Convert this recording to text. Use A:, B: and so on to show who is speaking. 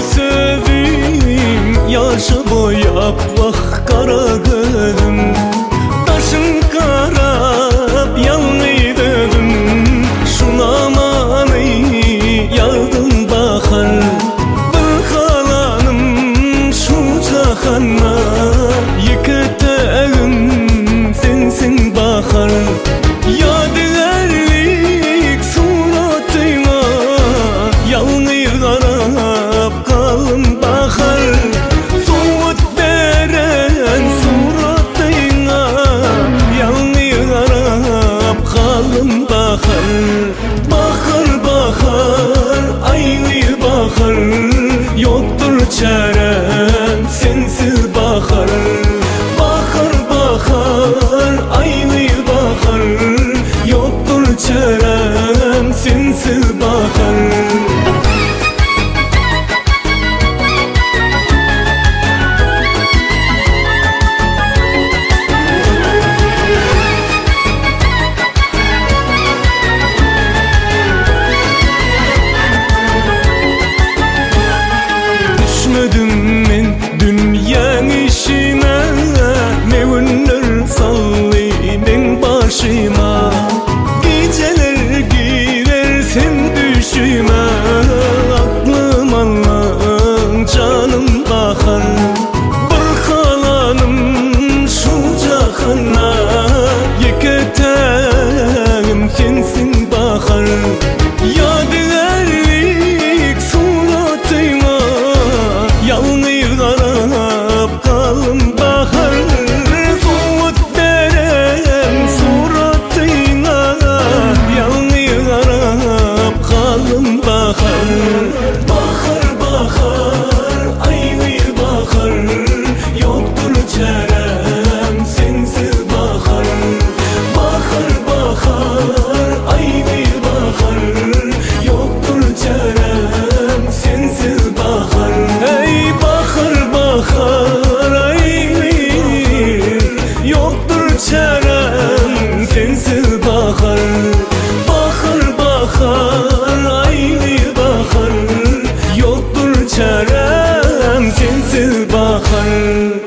A: sevim yaşı boyap vah kara gözüm. Taşın karab yalnız dedim, şuna manı yardım bakar. Bir halanım şu cahana, yıkıtağım sensin bakar. Yadigarlik suratına yalnız karab kalın bakar. Soğut veren suratına yalnız karab kalın bakar. Bakar bakar aynı bakar, yoktur çarem sensiz bakar. Bakar bakar aynı bakar, yoktur çarem sensiz bakar. Düşmedim men dünyanın işine, ne ünler sallayın başıma. Geceler girer sen düşüme, aklım anlam canım bakar. Bir halanım şu cahana, yıkıtağım sensin bakar. Yadigarlik suratıma yalnız karab kalın bakar. Soğut veren suratına yalnız karab kalın bakar. Bakar bakar aynı bakar, yoktur çarem sensiz bakar. Bakar bakar aynı bakar, yoktur çarem sensiz bakar. Ey bakar bakar aynı, yoktur çarem sensiz bakar. Bakar bakar aynı bakar, yoktur çarem sensiz bakar.